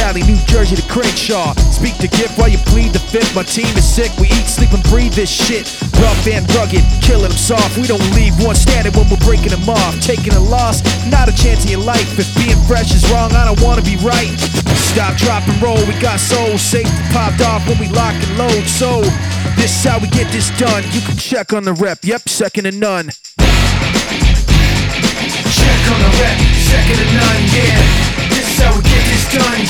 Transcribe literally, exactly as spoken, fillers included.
Valley, New Jersey to Crenshaw. Speak the gift while you plead the fifth. My team is sick, we eat, sleep, and breathe this shit. Rough and rugged, killing them soft. We don't leave one standing when we're breaking them off. Taking a loss, not a chance in your life. If being fresh is wrong, I don't wanna be right. Stop, drop, and roll, we got soul. Safety popped off when we lock and load. So, this is how we get this done. You can check on the rep, yep, second to none. Check on the rep, second to none, yeah. This is how we get this done.